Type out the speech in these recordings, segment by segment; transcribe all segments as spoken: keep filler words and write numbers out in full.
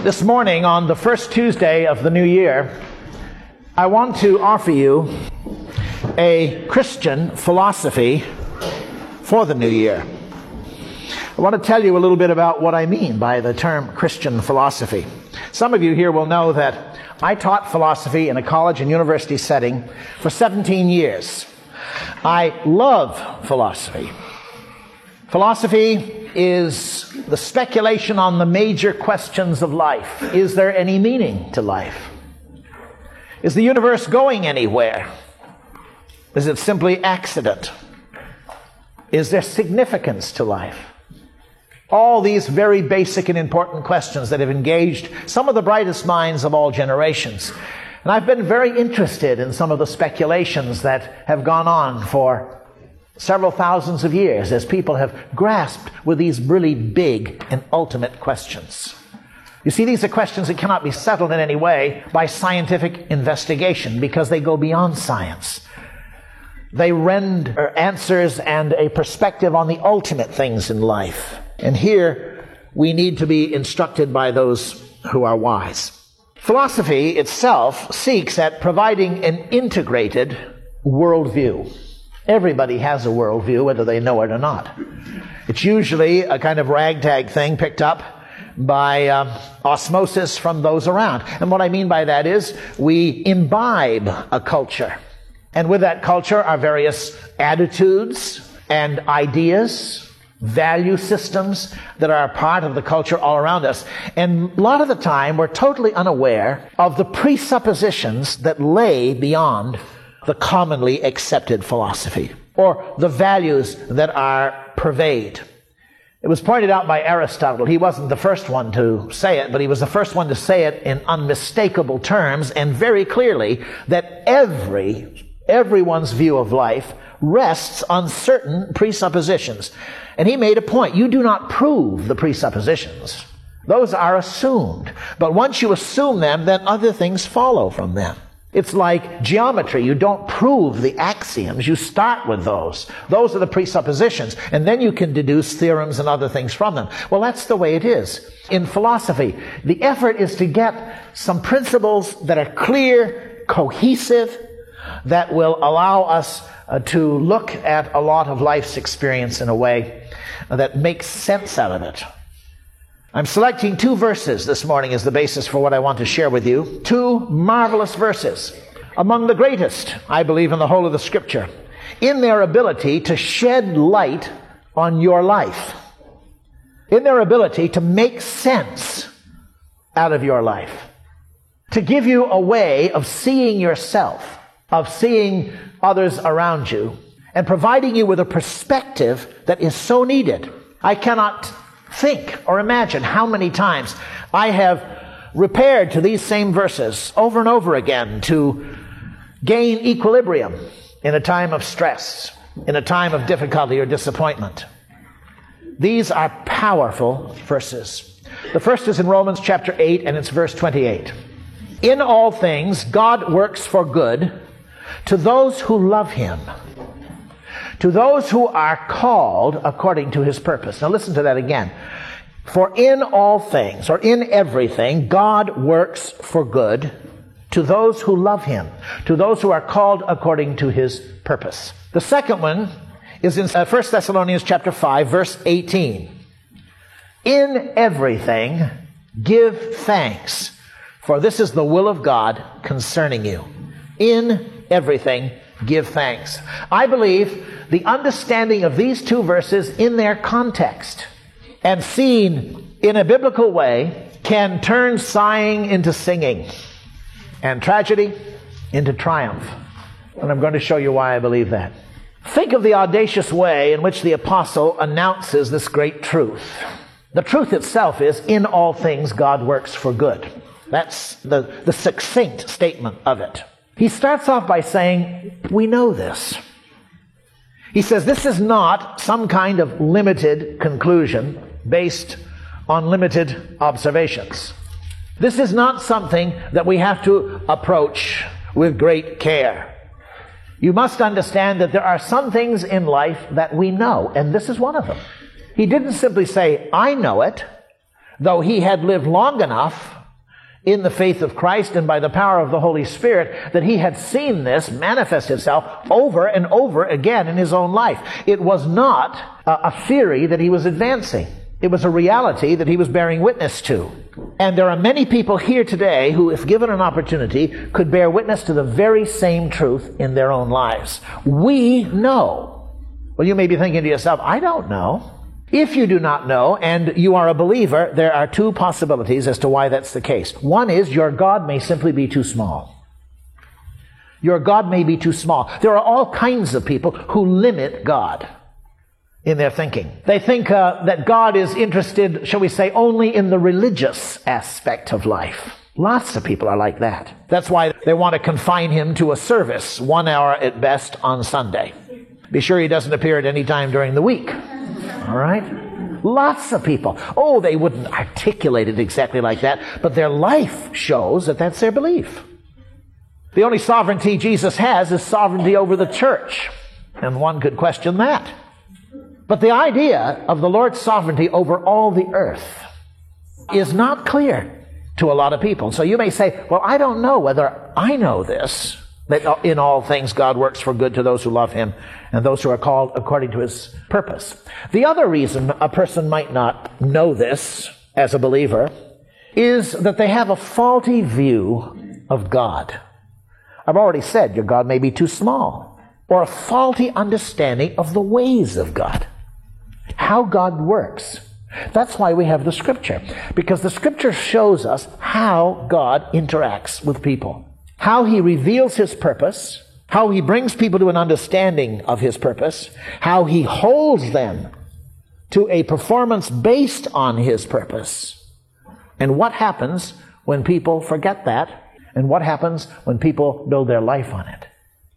This morning, on the first Tuesday of the new year, I want to offer you a Christian philosophy for the new year. I want to tell you a little bit about what I mean by the term Christian philosophy. Some of you here will know that I taught philosophy in a college and university setting for seventeen years. I love philosophy. Philosophy is the speculation on the major questions of life. Is there any meaning to life? Is the universe going anywhere? Is it simply accident? Is there significance to life? All these very basic and important questions that have engaged some of the brightest minds of all generations. And I've been very interested in some of the speculations that have gone on for several thousands of years as people have grasped with these really big and ultimate questions. You see, these are questions that cannot be settled in any way by scientific investigation because they go beyond science. They render answers and a perspective on the ultimate things in life. And here we need to be instructed by those who are wise. Philosophy itself seeks at providing an integrated worldview. Everybody has a worldview, whether they know it or not. It's usually a kind of ragtag thing picked up by um, osmosis from those around. And what I mean by that is we imbibe a culture. And with that culture are various attitudes and ideas, value systems that are a part of the culture all around us. And a lot of the time we're totally unaware of the presuppositions that lay beyond the commonly accepted philosophy, or the values that are pervade. It was pointed out by Aristotle. He wasn't the first one to say it, but he was the first one to say it in unmistakable terms and very clearly that every, everyone's view of life rests on certain presuppositions. And he made a point. You do not prove the presuppositions. Those are assumed. But once you assume them, then other things follow from them. It's like geometry. You don't prove the axioms. You start with those. Those are the presuppositions. And then you can deduce theorems and other things from them. Well, that's the way it is. In philosophy, the effort is to get some principles that are clear, cohesive, that will allow us uh, to look at a lot of life's experience in a way that makes sense out of it. I'm selecting two verses this morning as the basis for what I want to share with you. Two marvelous verses, among the greatest, I believe, in the whole of the Scripture, in their ability to shed light on your life, in their ability to make sense out of your life, to give you a way of seeing yourself, of seeing others around you, and providing you with a perspective that is so needed. I cannot think or imagine how many times I have repaired to these same verses over and over again to gain equilibrium in a time of stress, in a time of difficulty or disappointment. These are powerful verses. The first is in Romans chapter eight, and it's verse twenty-eight. In all things, God works for good to those who love Him, to those who are called according to His purpose. Now listen to that again. For in all things, or in everything, God works for good to those who love Him, to those who are called according to His purpose. The second one is in First Thessalonians chapter five, verse eighteen. In everything, give thanks, for this is the will of God concerning you. In everything, give thanks. I believe the understanding of these two verses in their context and seen in a biblical way can turn sighing into singing and tragedy into triumph. And I'm going to show you why I believe that. Think of the audacious way in which the apostle announces this great truth. The truth itself is, in all things God works for good. That's the, the succinct statement of it. He starts off by saying, we know this. He says this is not some kind of limited conclusion based on limited observations. This is not something that we have to approach with great care. You must understand that there are some things in life that we know, and this is one of them. He didn't simply say, I know it, though he had lived long enough in the faith of Christ and by the power of the Holy Spirit, that he had seen this manifest itself over and over again in his own life. It was not a theory that he was advancing. It was a reality that he was bearing witness to. And there are many people here today who, if given an opportunity, could bear witness to the very same truth in their own lives. We know. Well, you may be thinking to yourself, I don't know. If you do not know, and you are a believer, there are two possibilities as to why that's the case. One is your God may simply be too small. Your God may be too small. There are all kinds of people who limit God in their thinking. They think uh, that God is interested, shall we say, only in the religious aspect of life. Lots of people are like that. That's why they want to confine him to a service, one hour at best on Sunday. Be sure he doesn't appear at any time during the week. All right? Lots of people. Oh, they wouldn't articulate it exactly like that, but their life shows that that's their belief. The only sovereignty Jesus has is sovereignty over the church, and one could question that. But the idea of the Lord's sovereignty over all the earth is not clear to a lot of people. So you may say, well, I don't know whether I know this, that in all things God works for good to those who love him and those who are called according to his purpose. The other reason a person might not know this as a believer is that they have a faulty view of God. I've already said your God may be too small, or a faulty understanding of the ways of God, how God works. That's why we have the Scripture, because the Scripture shows us how God interacts with people. How he reveals his purpose, how he brings people to an understanding of his purpose, how he holds them to a performance based on his purpose, and what happens when people forget that, and what happens when people build their life on it.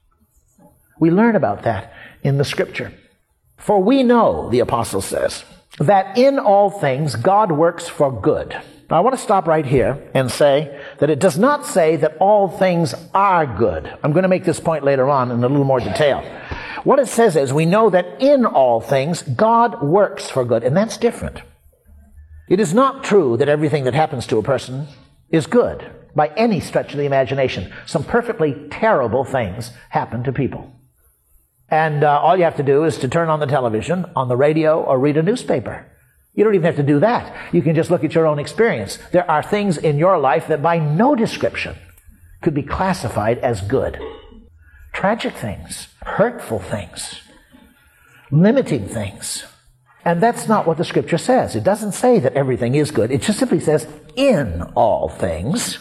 We learn about that in the Scripture. For we know, the apostle says, that in all things God works for good. Now, I want to stop right here and say that it does not say that all things are good. I'm going to make this point later on in a little more detail. What it says is we know that in all things God works for good, and that's different. It is not true that everything that happens to a person is good by any stretch of the imagination. Some perfectly terrible things happen to people. And uh, all you have to do is to turn on the television, on the radio, or read a newspaper. You don't even have to do that. You can just look at your own experience. There are things in your life that by no description could be classified as good. Tragic things, hurtful things, limiting things. And that's not what the Scripture says. It doesn't say that everything is good. It just simply says, in all things,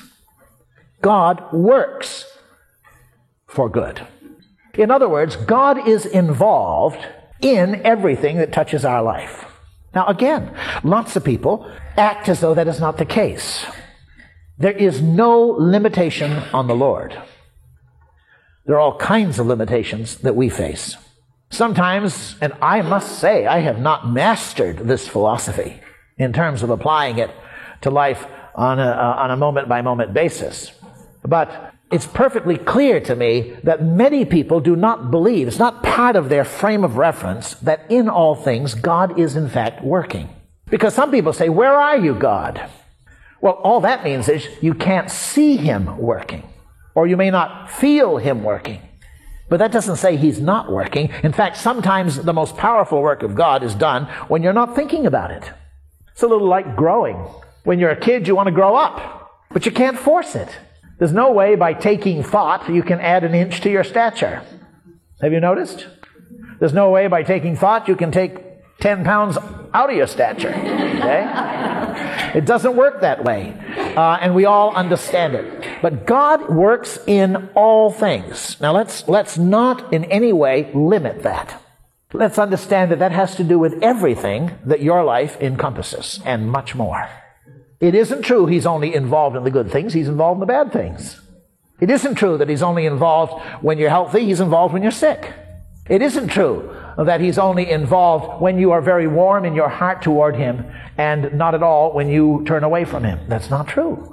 God works for good. In other words, God is involved in everything that touches our life. Now again, lots of people act as though that is not the case. There is no limitation on the Lord. There are all kinds of limitations that we face. Sometimes, and I must say, I have not mastered this philosophy in terms of applying it to life on a, uh, on a moment-by-moment basis. But it's perfectly clear to me that many people do not believe, it's not part of their frame of reference, that in all things God is in fact working. Because some people say, where are you, God? Well, all that means is you can't see him working, or you may not feel him working. But that doesn't say he's not working. In fact, sometimes the most powerful work of God is done when you're not thinking about it. It's a little like growing. When you're a kid, you want to grow up, but you can't force it. There's no way by taking thought you can add an inch to your stature. Have you noticed? There's no way by taking thought you can take ten pounds out of your stature. Okay? It doesn't work that way. Uh, and we all understand it. But God works in all things. Now let's, let's not in any way limit that. Let's understand that that has to do with everything that your life encompasses, and much more. It isn't true he's only involved in the good things, he's involved in the bad things. It isn't true that he's only involved when you're healthy, he's involved when you're sick. It isn't true that he's only involved when you are very warm in your heart toward him and not at all when you turn away from him. That's not true.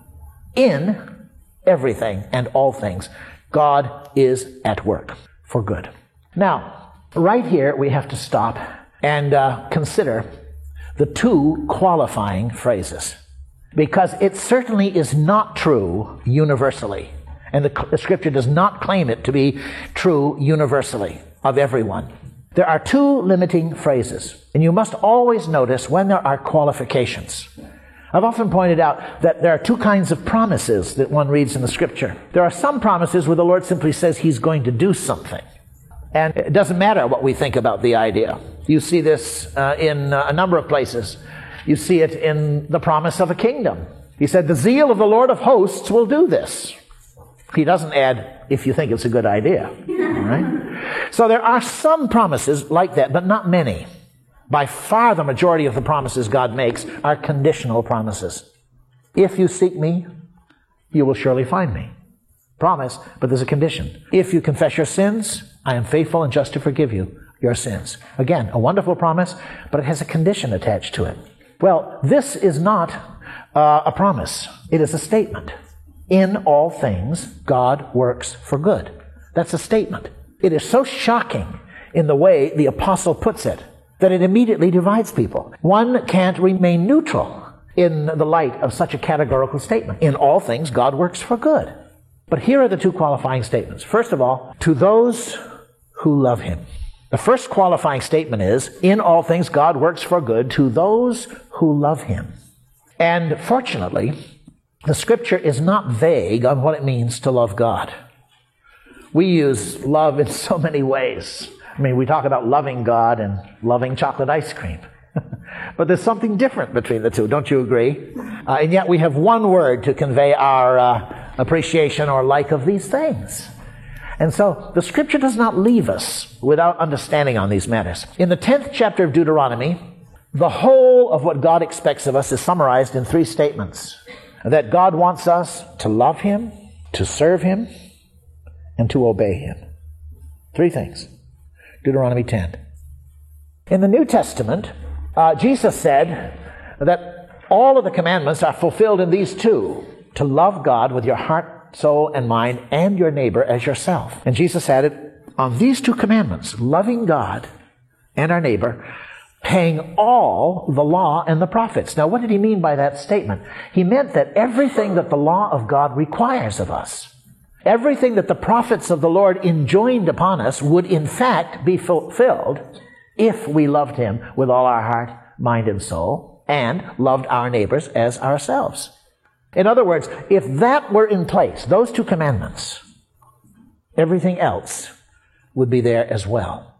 In everything and all things, God is at work for good. Now, right here we have to stop and uh, consider the two qualifying phrases, because it certainly is not true universally. And the, the Scripture does not claim it to be true universally of everyone. There are two limiting phrases, and you must always notice when there are qualifications. I've often pointed out that there are two kinds of promises that one reads in the Scripture. There are some promises where the Lord simply says He's going to do something. And it doesn't matter what we think about the idea. You see this uh, in uh, a number of places. You see it in the promise of a kingdom. He said, the zeal of the Lord of hosts will do this. He doesn't add, if you think it's a good idea. All right? So there are some promises like that, but not many. By far the majority of the promises God makes are conditional promises. If you seek me, you will surely find me. Promise, but there's a condition. If you confess your sins, I am faithful and just to forgive you your sins. Again, a wonderful promise, but it has a condition attached to it. Well, this is not uh, a promise. It is a statement. In all things, God works for good. That's a statement. It is so shocking in the way the apostle puts it that it immediately divides people. One can't remain neutral in the light of such a categorical statement. In all things, God works for good. But here are the two qualifying statements. First of all, to those who love Him. The first qualifying statement is, in all things, God works for good to those who love Him. And fortunately, the Scripture is not vague on what it means to love God. We use love in so many ways. I mean, we talk about loving God and loving chocolate ice cream. But there's something different between the two, don't you agree? Uh, and yet we have one word to convey our uh, appreciation or like of these things. And so the Scripture does not leave us without understanding on these matters. In the tenth chapter of Deuteronomy, the whole of what God expects of us is summarized in three statements. That God wants us to love Him, to serve Him, and to obey Him. Three things. Deuteronomy ten. In the New Testament, uh, Jesus said that all of the commandments are fulfilled in these two. To love God with your heart, soul, and mind, and your neighbor as yourself. And Jesus added, on these two commandments, loving God and our neighbor, paying all the law and the prophets. Now, what did he mean by that statement? He meant that everything that the law of God requires of us, everything that the prophets of the Lord enjoined upon us would in fact be fulfilled if we loved Him with all our heart, mind, and soul, and loved our neighbors as ourselves. In other words, if that were in place, those two commandments, everything else would be there as well.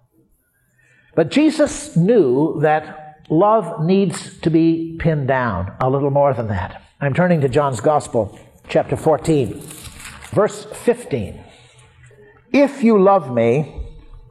But Jesus knew that love needs to be pinned down a little more than that. I'm turning to John's Gospel, chapter fourteen, verse fifteen. If you love me,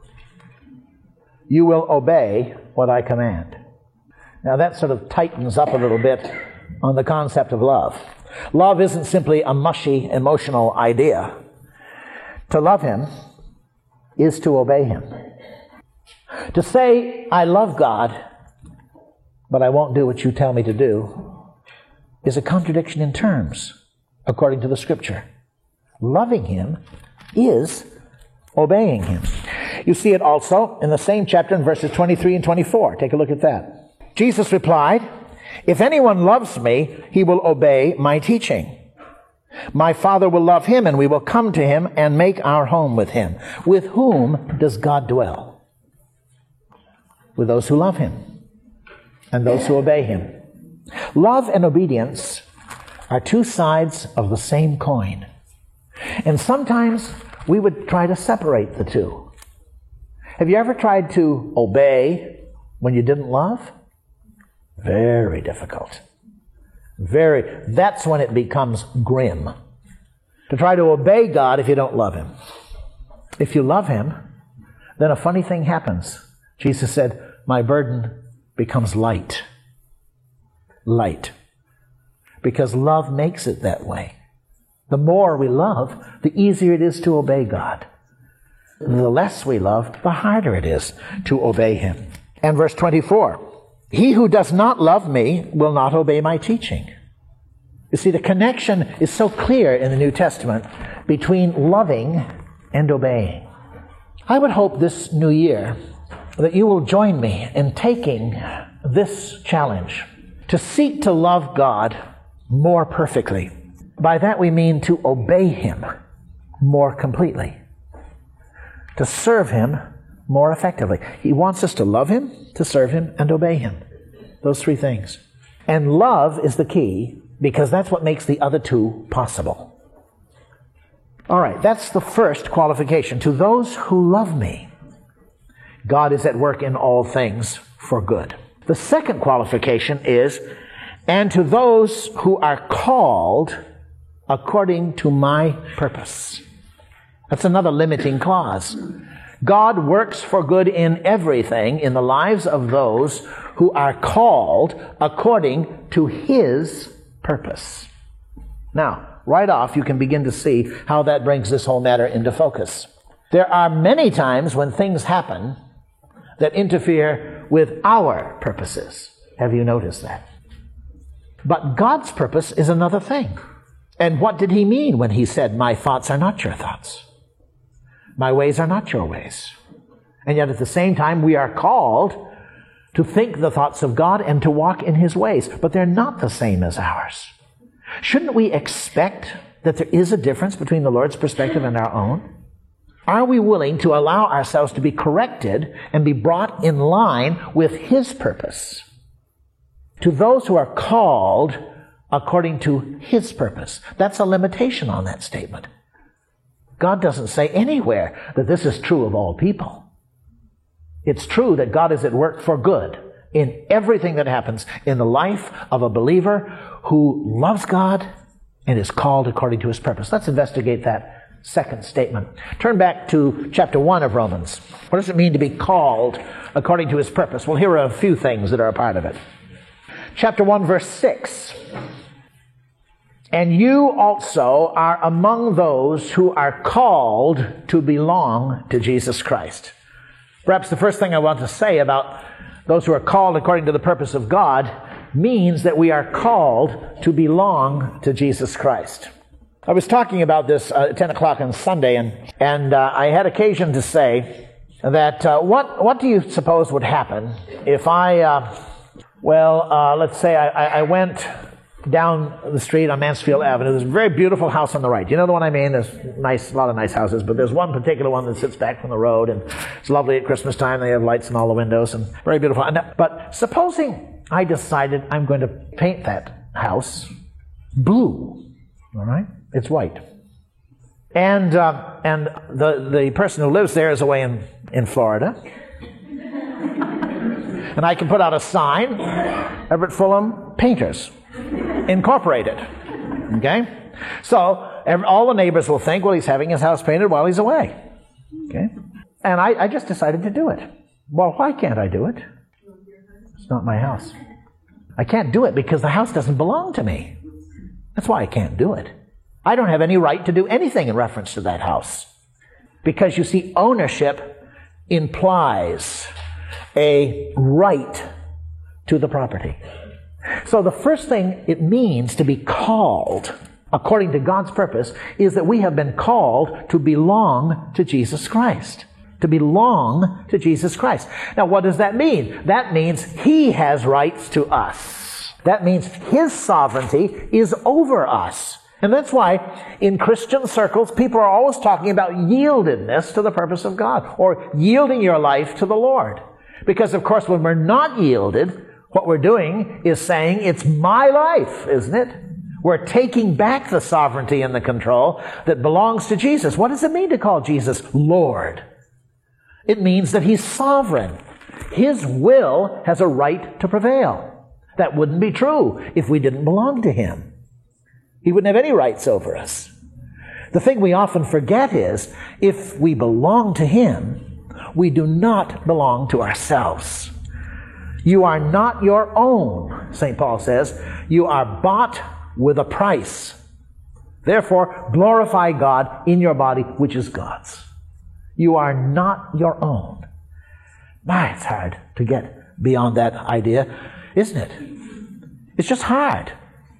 you will obey what I command. Now that sort of tightens up a little bit on the concept of love. Love isn't simply a mushy, emotional idea. To love Him is to obey Him. To say, I love God, but I won't do what you tell me to do, is a contradiction in terms, according to the Scripture. Loving Him is obeying Him. You see it also in the same chapter in verses twenty-three and twenty-four. Take a look at that. Jesus replied, if anyone loves me, he will obey my teaching. My Father will love him, and we will come to him and make our home with him. With whom does God dwell? With those who love Him and those who obey Him. Love and obedience are two sides of the same coin. And sometimes we would try to separate the two. Have you ever tried to obey when you didn't love? Very difficult. Very. That's when it becomes grim. To try to obey God if you don't love Him. If you love Him, then a funny thing happens. Jesus said, my burden becomes light. Light. Because love makes it that way. The more we love, the easier it is to obey God. The less we love, the harder it is to obey Him. And verse twenty-four, he who does not love me will not obey my teaching. You see, the connection is so clear in the New Testament between loving and obeying. I would hope this new year that you will join me in taking this challenge to seek to love God more perfectly. By that we mean to obey Him more completely, to serve Him more effectively. He wants us to love Him, to serve Him, and obey Him. Those three things. And love is the key, because that's what makes the other two possible. All right, that's the first qualification. To those who love me, God is at work in all things for good. The second qualification is, and to those who are called according to my purpose. That's another limiting clause. God works for good in everything in the lives of those who are called according to His purpose. Now, right off, you can begin to see how that brings this whole matter into focus. There are many times when things happen that interfere with our purposes. Have you noticed that? But God's purpose is another thing. And what did He mean when He said, my thoughts are not your thoughts? My ways are not your ways. And yet at the same time, we are called to think the thoughts of God and to walk in His ways. But they're not the same as ours. Shouldn't we expect that there is a difference between the Lord's perspective and our own? Are we willing to allow ourselves to be corrected and be brought in line with His purpose? To those who are called according to His purpose. That's a limitation on that statement. God doesn't say anywhere that this is true of all people. It's true that God is at work for good in everything that happens in the life of a believer who loves God and is called according to His purpose. Let's investigate that second statement. Turn back to chapter one of Romans. What does it mean to be called according to His purpose? Well, here are a few things that are a part of it. Chapter one, verse six. And you also are among those who are called to belong to Jesus Christ. Perhaps the first thing I want to say about those who are called according to the purpose of God means that we are called to belong to Jesus Christ. I was talking about this uh, at ten o'clock on Sunday, and, and uh, I had occasion to say that uh, what, what do you suppose would happen if I, uh, well, uh, let's say I, I went down the street on Mansfield Avenue. There's a very beautiful house on the right. You know the one I mean? There's nice, a lot of nice houses, but there's one particular one that sits back from the road, and it's lovely at Christmas time. They have lights in all the windows, and very beautiful. And, but supposing I decided I'm going to paint that house blue, all right? It's white. And uh, and the, the person who lives there is away in, in Florida. And I can put out a sign, Everett Fulham Painters Incorporated. Okay? So every, all the neighbors will think, well, he's having his house painted while he's away. Okay? And I, I just decided to do it. Well, why can't I do it? It's not my house. I can't do it because the house doesn't belong to me. That's why I can't do it. I don't have any right to do anything in reference to that house. Because you see, ownership implies a right to the property. So the first thing it means to be called according to God's purpose is that we have been called to belong to Jesus Christ. To belong to Jesus Christ. Now what does that mean? That means He has rights to us. That means His sovereignty is over us. And that's why in Christian circles, people are always talking about yieldedness to the purpose of God, or yielding your life to the Lord. Because, of course, when we're not yielded, what we're doing is saying, it's my life, isn't it? We're taking back the sovereignty and the control that belongs to Jesus. What does it mean to call Jesus Lord? It means that He's sovereign. His will has a right to prevail. That wouldn't be true if we didn't belong to Him. He wouldn't have any rights over us. The thing we often forget is, if we belong to Him, we do not belong to ourselves. You are not your own, Saint Paul says. You are bought with a price. Therefore, glorify God in your body, which is God's. You are not your own. My, it's hard to get beyond that idea, isn't it? It's just hard.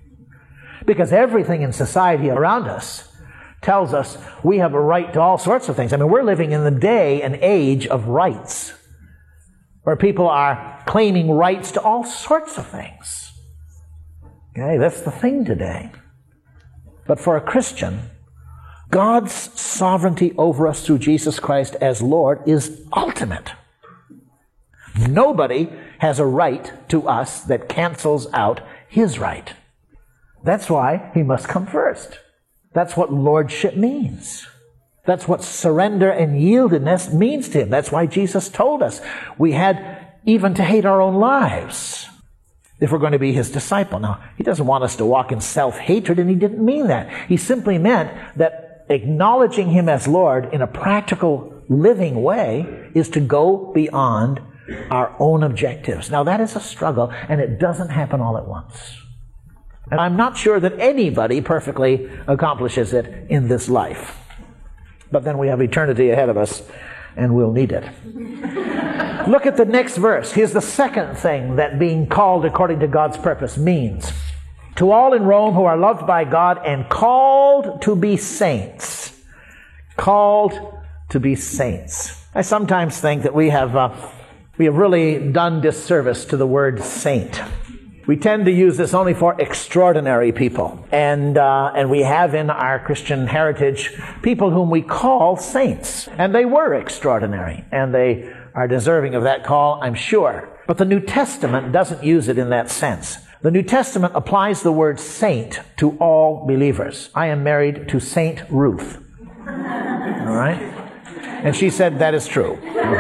Because everything in society around us tells us we have a right to all sorts of things. I mean, we're living in the day and age of rights. where people are claiming rights to all sorts of things. Okay, that's the thing today. But for a Christian, God's sovereignty over us through Jesus Christ as Lord is ultimate. Nobody has a right to us that cancels out his right. That's why he must come first. That's what lordship means. That's what surrender and yieldedness means to him. That's why Jesus told us we had even to hate our own lives if we're going to be his disciple. Now, he doesn't want us to walk in self-hatred, and he didn't mean that. He simply meant that acknowledging him as Lord in a practical, living way is to go beyond our own objectives. Now, that is a struggle, and it doesn't happen all at once. And I'm not sure that anybody perfectly accomplishes it in this life. But then we have eternity ahead of us, and we'll need it. Look at the next verse. Here's the second thing that being called according to God's purpose means. To all in Rome who are loved by God and called to be saints. Called to be saints. I sometimes think that we have uh, we have really done disservice to the word saint. We tend to use this only for extraordinary people. And uh, and we have in our Christian heritage people whom we call saints. And they were extraordinary. And they are deserving of that call, I'm sure. But the New Testament doesn't use it in that sense. The New Testament applies the word saint to all believers. I am married to Saint Ruth. All right? And she said that is true.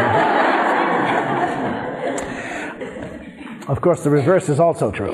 Of course, the reverse is also true.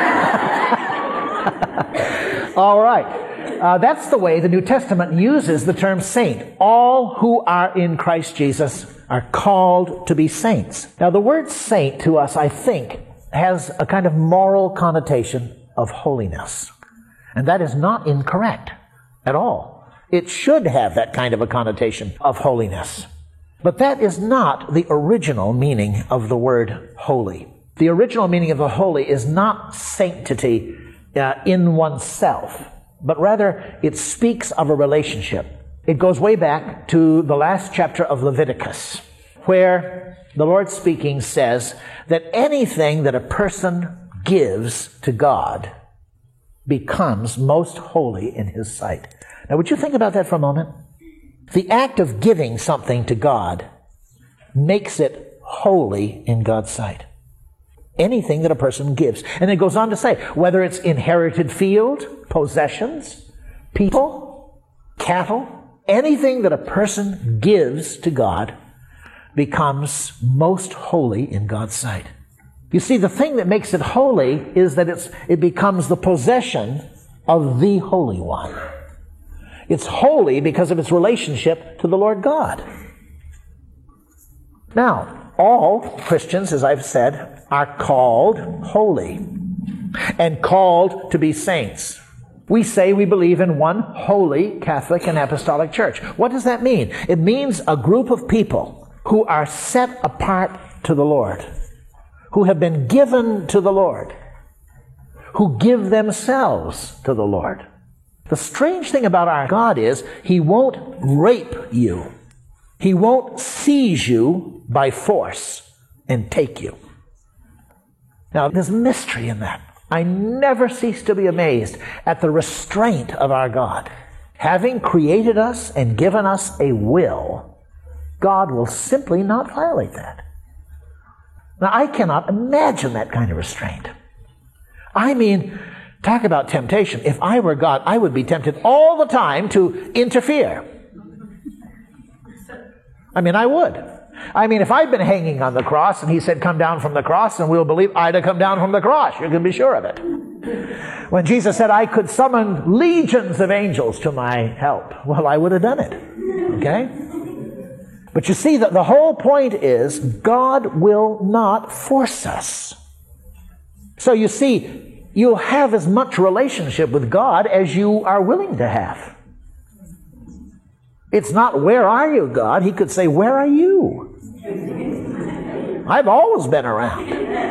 All right. Uh, that's the way the New Testament uses the term saint. All who are in Christ Jesus are called to be saints. Now, the word saint to us, I think, has a kind of moral connotation of holiness. And that is not incorrect at all. It should have that kind of a connotation of holiness. But that is not the original meaning of the word holy. The original meaning of the holy is not sanctity uh, in oneself, but rather it speaks of a relationship. It goes way back to the last chapter of Leviticus, where the Lord speaking says that anything that a person gives to God becomes most holy in his sight. Now, would you think about that for a moment? The act of giving something to God makes it holy in God's sight. Anything that a person gives. And it goes on to say, whether it's inherited field, possessions, people, cattle, anything that a person gives to God becomes most holy in God's sight. You see, the thing that makes it holy is that it's, it becomes the possession of the Holy One. It's holy because of its relationship to the Lord God. Now, all Christians, as I've said, are called holy and called to be saints. We say we believe in one holy Catholic and Apostolic Church. What does that mean? It means a group of people who are set apart to the Lord, who have been given to the Lord, who give themselves to the Lord. The strange thing about our God is He won't rape you. He won't seize you by force and take you. Now, there's mystery in that. I never cease to be amazed at the restraint of our God. Having created us and given us a will, God will simply not violate that. Now, I cannot imagine that kind of restraint. I mean, talk about temptation. If I were God, I would be tempted all the time to interfere. I mean, I would. I mean, if I'd been hanging on the cross and He said, come down from the cross, and we'll believe I'd have come down from the cross. You can be sure of it. When Jesus said I could summon legions of angels to my help, well, I would have done it. Okay? But you see, that the whole point is God will not force us. So you see, you'll have as much relationship with God as you are willing to have. It's not, where are you, God? He could say, where are you? I've always been around.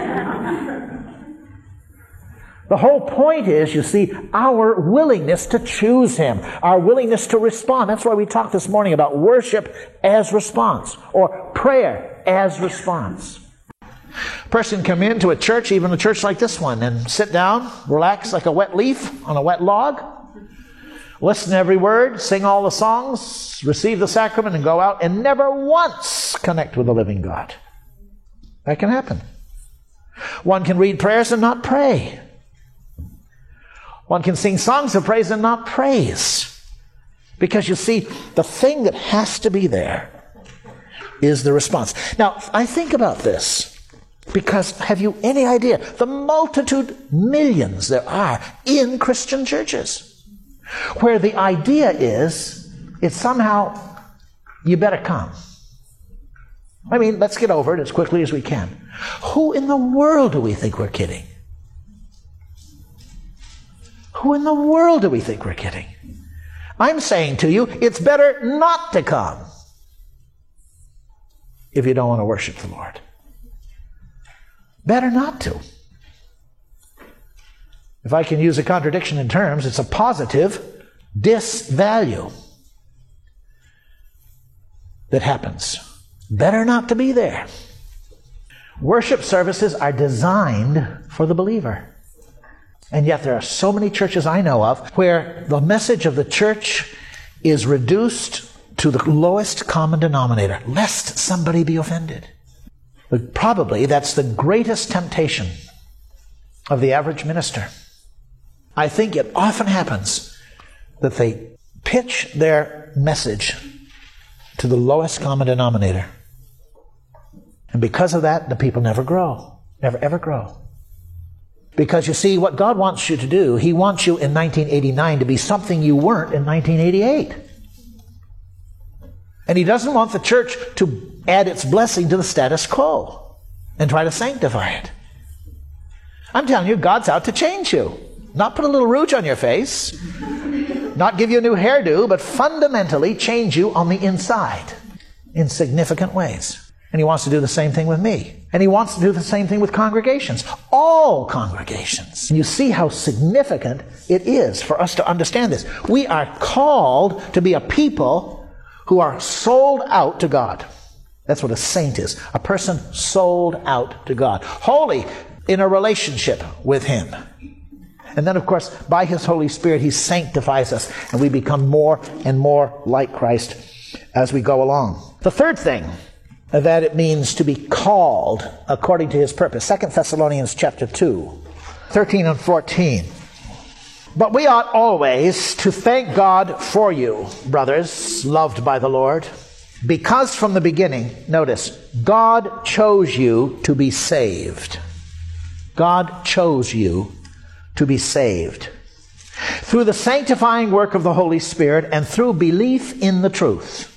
The whole point is, you see, our willingness to choose Him, our willingness to respond. That's why we talked this morning about worship as response, or prayer as response. A person can come into a church, even a church like this one, and sit down, relax like a wet leaf on a wet log, listen to every word, sing all the songs, receive the sacrament, and go out and never once connect with the living God. That can happen. One can read prayers and not pray. One can sing songs of praise and not praise. Because you see, the thing that has to be there is the response. Now, I think about this because have you any idea the multitude, millions there are in Christian churches where the idea is it's somehow you better come. I mean, let's get over it as quickly as we can. Who in the world do we think we're kidding? Who in the world do we think we're kidding? I'm saying to you, it's better not to come if you don't want to worship the Lord. Better not to. If I can use a contradiction in terms, it's a positive disvalue that happens. Better not to be there. Worship services are designed for the believer. And yet there are so many churches I know of where the message of the church is reduced to the lowest common denominator, lest somebody be offended. But probably that's the greatest temptation of the average minister. I think it often happens that they pitch their message to the lowest common denominator. And because of that, the people never grow. Never ever grow. Because you see, what God wants you to do, He wants you in nineteen eighty-nine to be something you weren't in nineteen eighty-eight. And He doesn't want the church to add its blessing to the status quo and try to sanctify it. I'm telling you, God's out to change you. Not put a little rouge on your face, not give you a new hairdo, but fundamentally change you on the inside in significant ways. And He wants to do the same thing with me. And He wants to do the same thing with congregations. All congregations. You see how significant it is for us to understand this. We are called to be a people who are sold out to God. That's what a saint is. A person sold out to God. Holy in a relationship with Him. And then, of course, by His Holy Spirit, He sanctifies us. And we become more and more like Christ as we go along. The third thing that it means to be called according to His purpose. Second Thessalonians chapter two, thirteen and fourteen. But we ought always to thank God for you, brothers, loved by the Lord, because from the beginning, notice, God chose you to be saved. God chose you to be saved through the sanctifying work of the Holy Spirit and through belief in the truth.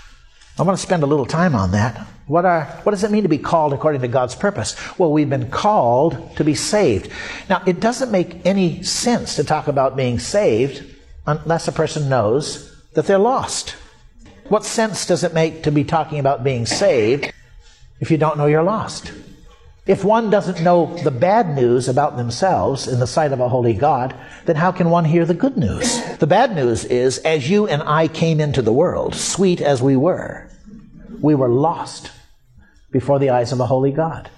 I want to spend a little time on that. What are, what does it mean to be called according to God's purpose? Well, we've been called to be saved. Now, it doesn't make any sense to talk about being saved unless a person knows that they're lost. What sense does it make to be talking about being saved if you don't know you're lost? If one doesn't know the bad news about themselves in the sight of a holy God, then how can one hear the good news? The bad news is, as you and I came into the world, sweet as we were, we were lost before the eyes of a holy God.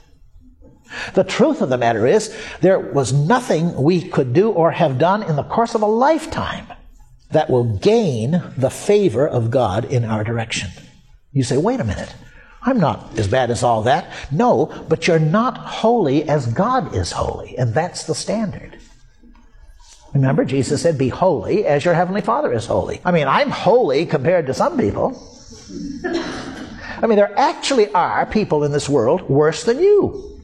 The truth of the matter is, there was nothing we could do or have done in the course of a lifetime that will gain the favor of God in our direction. You say, wait a minute. I'm not as bad as all that. No, but you're not holy as God is holy, and that's the standard. Remember, Jesus said, be holy as your heavenly Father is holy. I mean, I'm holy compared to some people. I mean, there actually are people in this world worse than you.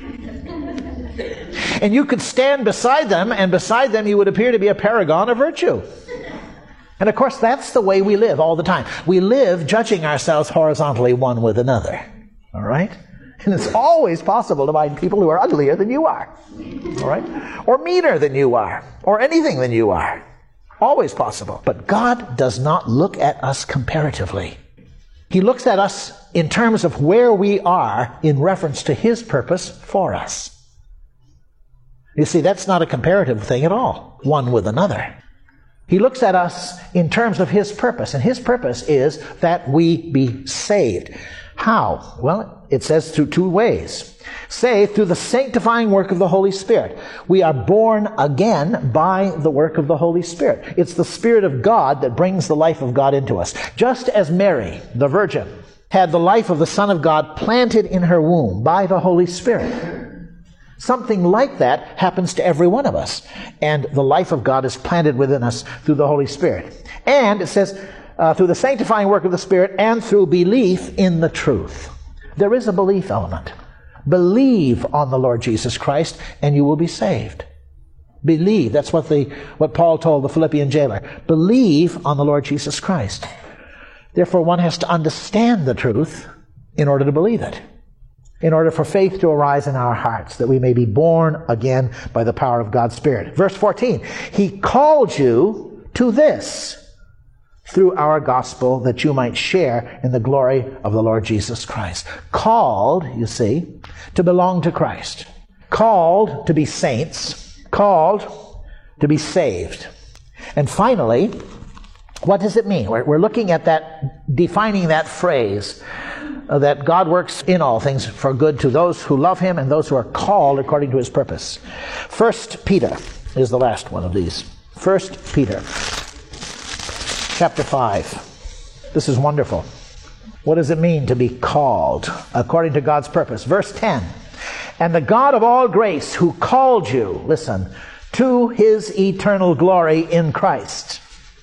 And you could stand beside them, and beside them you would appear to be a paragon of virtue. And of course, that's the way we live all the time. We live judging ourselves horizontally one with another. All right? And it's always possible to find people who are uglier than you are. All right? Or meaner than you are. Or anything than you are. Always possible. But God does not look at us comparatively. He looks at us in terms of where we are in reference to His purpose for us. You see, that's not a comparative thing at all, one with another. He looks at us in terms of His purpose, and His purpose is that we be saved. How? Well, it says through two ways. Say, through the sanctifying work of the Holy Spirit. We are born again by the work of the Holy Spirit. It's the Spirit of God that brings the life of God into us. Just as Mary, the Virgin, had the life of the Son of God planted in her womb by the Holy Spirit. Something like that happens to every one of us. And the life of God is planted within us through the Holy Spirit. And it says, uh, through the sanctifying work of the Spirit and through belief in the truth. There is a belief element. Believe on the Lord Jesus Christ and you will be saved. Believe. That's what the what Paul told the Philippian jailer. Believe on the Lord Jesus Christ. Therefore, one has to understand the truth in order to believe it. In order for faith to arise in our hearts, that we may be born again by the power of God's Spirit. Verse fourteen, He called you to this through our gospel, that you might share in the glory of the Lord Jesus Christ. Called, you see, to belong to Christ. Called to be saints. Called to be saved. And finally, what does it mean? We're, we're looking at that, defining that phrase, uh, that God works in all things for good to those who love Him and those who are called according to His purpose. First Peter is the last one of these. First Peter. Chapter five. This is wonderful. What does it mean to be called according to God's purpose? Verse ten. And the God of all grace who called you, listen, to His eternal glory in Christ,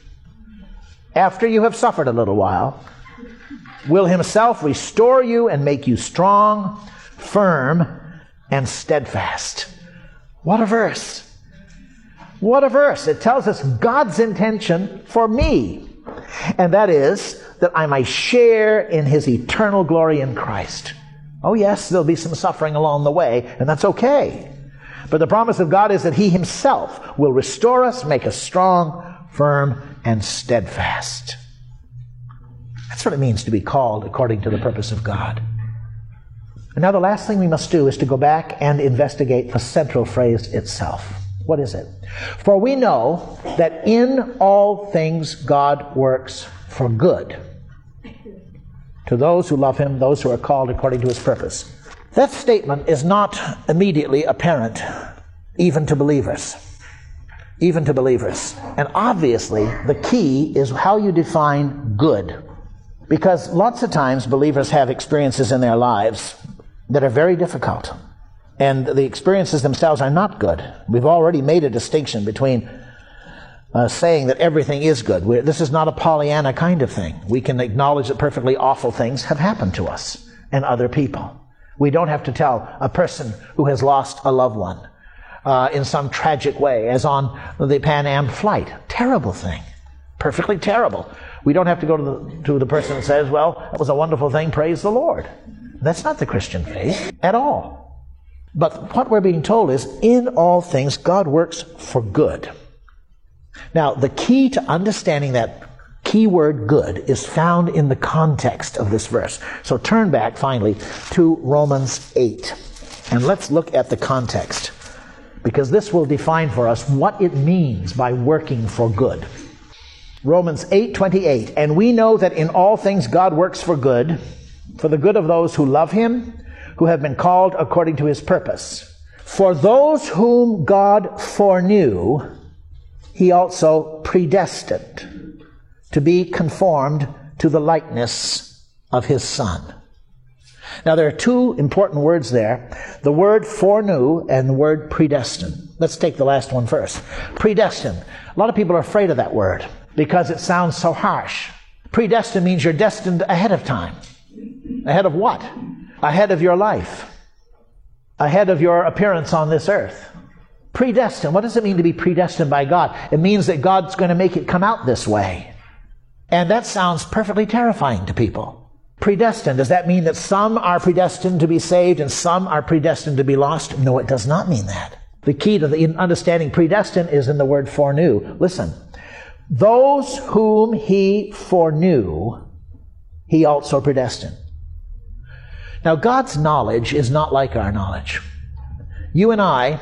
after you have suffered a little while, will Himself restore you and make you strong, firm, and steadfast. What a verse. What a verse. It tells us God's intention for me. And that is that I might share in His eternal glory in Christ. Oh yes, there'll be some suffering along the way, and that's okay. But the promise of God is that He Himself will restore us, make us strong, firm, and steadfast. That's what it means to be called according to the purpose of God. And now the last thing we must do is to go back and investigate the central phrase itself. What is it? For we know that in all things God works for good to those who love Him, those who are called according to His purpose. That statement is not immediately apparent, even to believers. Even to believers. And obviously, the key is how you define good. Because lots of times believers have experiences in their lives that are very difficult. And the experiences themselves are not good. We've already made a distinction between uh, saying that everything is good. We're, this is not a Pollyanna kind of thing. We can acknowledge that perfectly awful things have happened to us and other people. We don't have to tell a person who has lost a loved one uh, in some tragic way, as on the Pan Am flight. Terrible thing. Perfectly terrible. We don't have to go to the, to the person that says, well, that was a wonderful thing, praise the Lord. That's not the Christian faith at all. But what we're being told is, in all things, God works for good. Now, the key to understanding that key word good is found in the context of this verse. So turn back, finally, to Romans eight. And let's look at the context, because this will define for us what it means by working for good. Romans eight twenty-eight. And we know that in all things God works for good, for the good of those who love Him, who have been called according to His purpose. For those whom God foreknew, He also predestined to be conformed to the likeness of His Son. Now there are two important words there. The word foreknew and the word predestined. Let's take the last one first. Predestined. A lot of people are afraid of that word because it sounds so harsh. Predestined means you're destined ahead of time. Ahead of what? Ahead of your life. Ahead of your appearance on this earth. Predestined. What does it mean to be predestined by God? It means that God's going to make it come out this way. And that sounds perfectly terrifying to people. Predestined. Does that mean that some are predestined to be saved and some are predestined to be lost? No, it does not mean that. The key to the understanding predestined is in the word foreknew. Listen. Those whom He foreknew, He also predestined. Now, God's knowledge is not like our knowledge. You and I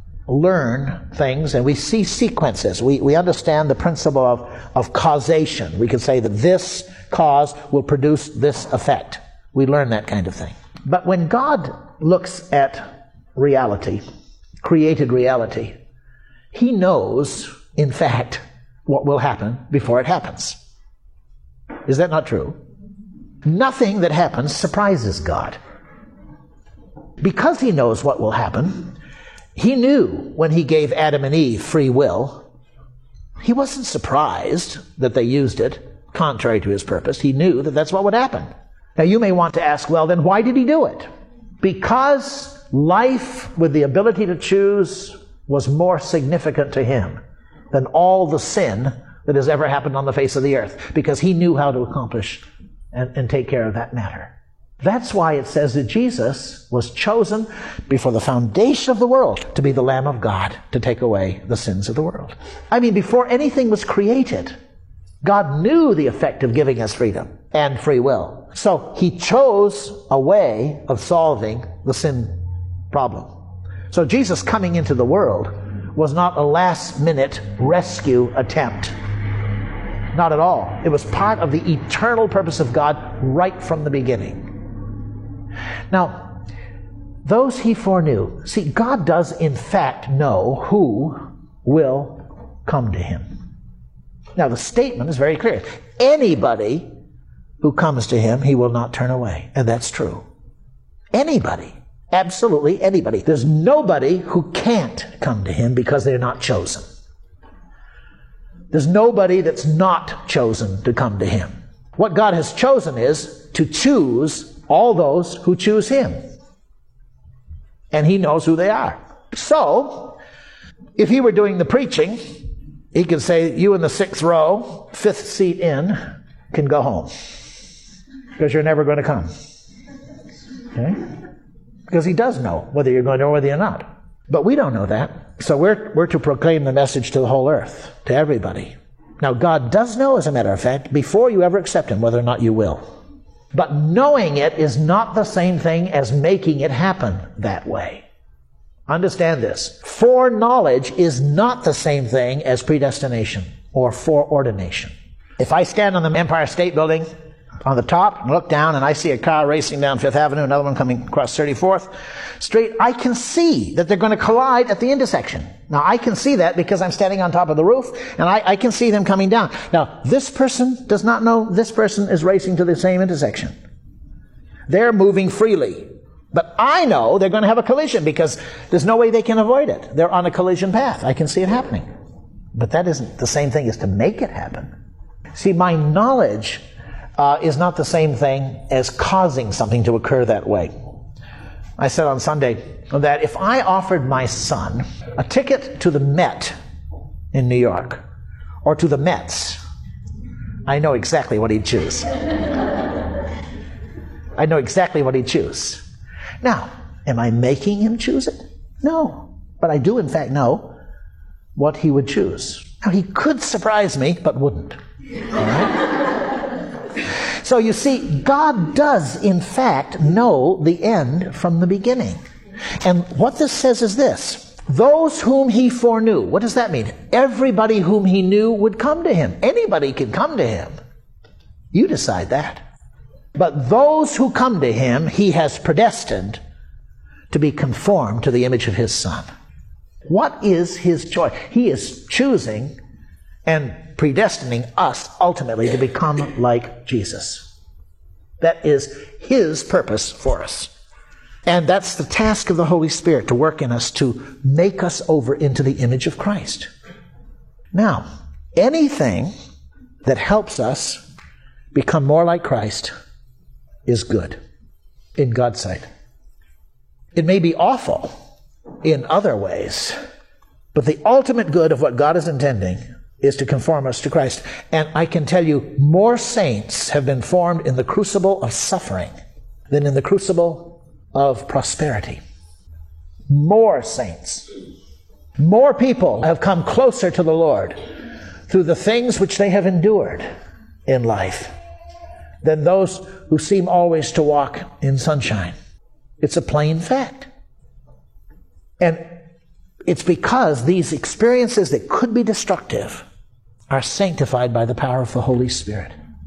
learn things and we see sequences. We, we understand the principle of, of causation. We can say that this cause will produce this effect. We learn that kind of thing. But when God looks at reality, created reality, he knows, in fact, what will happen before it happens. Is that not true? Nothing that happens surprises God. Because he knows what will happen, he knew when he gave Adam and Eve free will, he wasn't surprised that they used it contrary to his purpose. He knew that that's what would happen. Now you may want to ask, well, then why did he do it? Because life with the ability to choose was more significant to him than all the sin that has ever happened on the face of the earth, because he knew how to accomplish and, and take care of that matter. That's why it says that Jesus was chosen before the foundation of the world to be the Lamb of God to take away the sins of the world. I mean, before anything was created, God knew the effect of giving us freedom and free will. So he chose a way of solving the sin problem. So Jesus coming into the world was not a last-minute rescue attempt. Not at all. It was part of the eternal purpose of God right from the beginning. Now, those he foreknew. See, God does in fact know who will come to him. Now, the statement is very clear. Anybody who comes to him, he will not turn away. And that's true. Anybody. Absolutely anybody. There's nobody who can't come to him because they're not chosen. There's nobody that's not chosen to come to him. What God has chosen is to choose all those who choose him. And he knows who they are. So, if he were doing the preaching, he could say, you in the sixth row, fifth seat in, can go home. Because you're never going to come. Okay? Because he does know whether you're going to or whether you're not. But we don't know that. So we're, we're to proclaim the message to the whole earth, to everybody. Now, God does know, as a matter of fact, before you ever accept him, whether or not you will. But knowing it is not the same thing as making it happen that way. Understand this. Foreknowledge is not the same thing as predestination or foreordination. If I stand on the Empire State Building on the top and look down and I see a car racing down Fifth Avenue, another one coming across thirty-fourth Street, I can see that they're going to collide at the intersection. Now, I can see that because I'm standing on top of the roof, and I, I can see them coming down. Now, this person does not know this person is racing to the same intersection. They're moving freely. But I know they're going to have a collision because there's no way they can avoid it. They're on a collision path. I can see it happening. But that isn't the same thing as to make it happen. See, my knowledge uh, is not the same thing as causing something to occur that way. I said on Sunday that if I offered my son a ticket to the Met in New York or to the Mets, I know exactly what he'd choose. I know exactly what he'd choose. Now, am I making him choose it? No. But I do, in fact, know what he would choose. Now, he could surprise me, but wouldn't. All right? So you see, God does, in fact, know the end from the beginning. And what this says is this. Those whom he foreknew. What does that mean? Everybody whom he knew would come to him. Anybody can come to him. You decide that. But those who come to him, he has predestined to be conformed to the image of his Son. What is his choice? He is choosing and predestining us ultimately to become like Jesus. That is his purpose for us. And that's the task of the Holy Spirit, to work in us to make us over into the image of Christ. Now, anything that helps us become more like Christ is good in God's sight. It may be awful in other ways, but the ultimate good of what God is intending is to conform us to Christ. And I can tell you, more saints have been formed in the crucible of suffering than in the crucible of prosperity. More saints. More people have come closer to the Lord through the things which they have endured in life than those who seem always to walk in sunshine. It's a plain fact. And it's because these experiences that could be destructive are sanctified by the power of the Holy Spirit.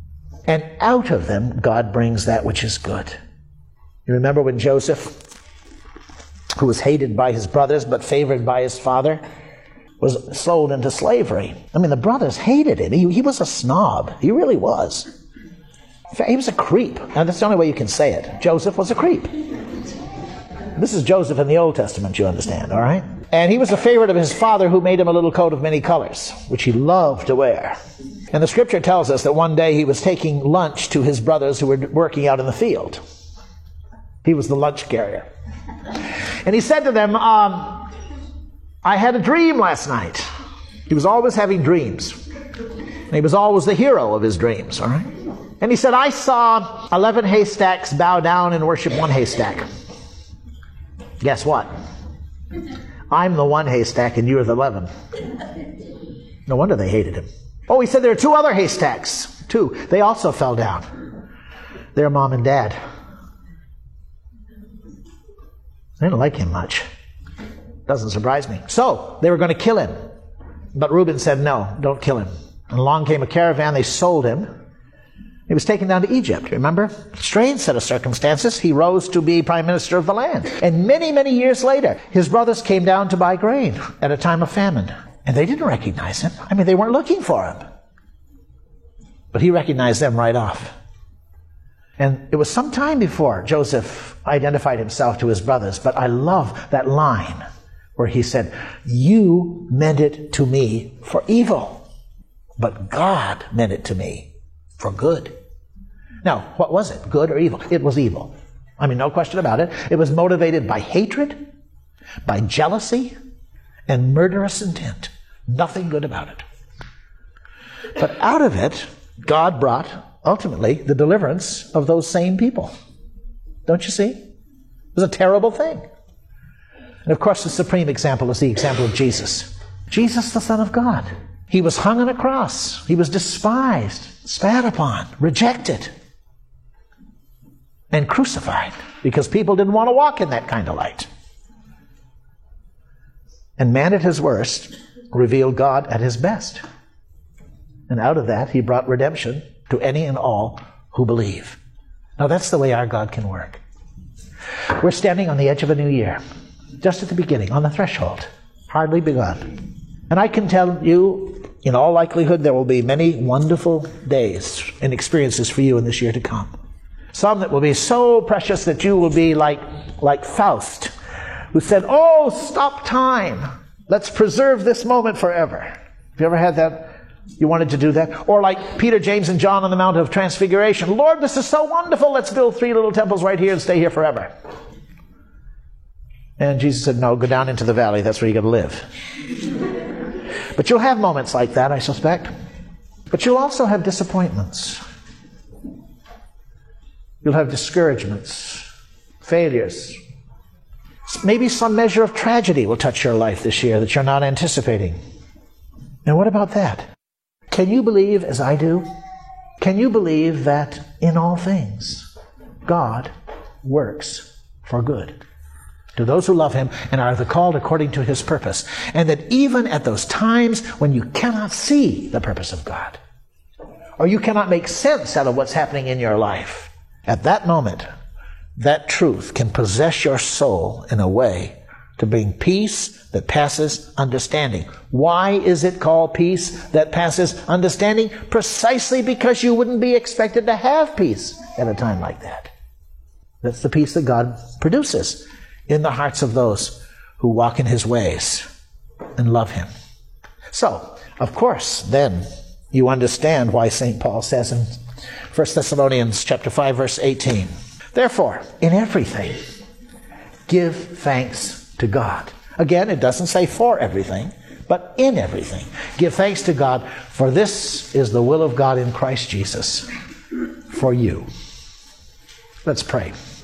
And out of them, God brings that which is good. You remember when Joseph, who was hated by his brothers but favored by his father, was sold into slavery. I mean, the brothers hated him. He, he was a snob. He really was. In fact, he was a creep. Now, that's the only way you can say it. Joseph was a creep. This is Joseph in the Old Testament, you understand, all right? And he was a favorite of his father, who made him a little coat of many colors, which he loved to wear. And the scripture tells us that one day he was taking lunch to his brothers who were working out in the field. He was the lunch carrier. And he said to them, um, I had a dream last night. He was always having dreams. And he was always the hero of his dreams, all right? And he said, I saw eleven haystacks bow down and worship one haystack. Guess what? I'm the one haystack and you're the eleven. No wonder they hated him. Oh, he said there are two other haystacks. Two. They also fell down. They're mom and dad. They didn't like him much. Doesn't surprise me. So, they were going to kill him. But Reuben said, no, don't kill him. And along came a caravan. They sold him. He was taken down to Egypt, remember? Strange set of circumstances. He rose to be prime minister of the land. And many, many years later, his brothers came down to buy grain at a time of famine. And they didn't recognize him. I mean, they weren't looking for him. But he recognized them right off. And it was some time before Joseph identified himself to his brothers. But I love that line where he said, you meant it to me for evil, but God meant it to me for good. Now, what was it? Good or evil? It was evil. I mean, no question about it. It was motivated by hatred, by jealousy, and murderous intent. Nothing good about it. But out of it, God brought, ultimately, the deliverance of those same people. Don't you see? It was a terrible thing. And of course, the supreme example is the example of Jesus. Jesus, the Son of God. He was hung on a cross. He was despised, spat upon, rejected, and crucified because people didn't want to walk in that kind of light. And man at his worst revealed God at his best. And out of that, he brought redemption to any and all who believe. Now, that's the way our God can work. We're standing on the edge of a new year, just at the beginning, on the threshold, hardly begun. And I can tell you, in all likelihood, there will be many wonderful days and experiences for you in this year to come. Some that will be so precious that you will be like, like Faust, who said, oh, stop time. Let's preserve this moment forever. Have you ever had that? You wanted to do that? Or like Peter, James, and John on the Mount of Transfiguration. Lord, this is so wonderful. Let's build three little temples right here and stay here forever. And Jesus said, no, go down into the valley. That's where you're going to live. But you'll have moments like that, I suspect. But you'll also have disappointments. You'll have discouragements, failures. Maybe some measure of tragedy will touch your life this year that you're not anticipating. And what about that? Can you believe, as I do, can you believe that in all things, God works for good to those who love Him and are the called according to His purpose? And that even at those times when you cannot see the purpose of God, or you cannot make sense out of what's happening in your life, at that moment, that truth can possess your soul in a way to bring peace that passes understanding. Why is it called peace that passes understanding? Precisely because you wouldn't be expected to have peace at a time like that. That's the peace that God produces in the hearts of those who walk in His ways and love Him. So, of course, then you understand why Saint Paul says in First Thessalonians chapter five, verse eighteen, therefore, in everything, give thanks to God. Again, it doesn't say for everything, but in everything. Give thanks to God, for this is the will of God in Christ Jesus for you. Let's pray.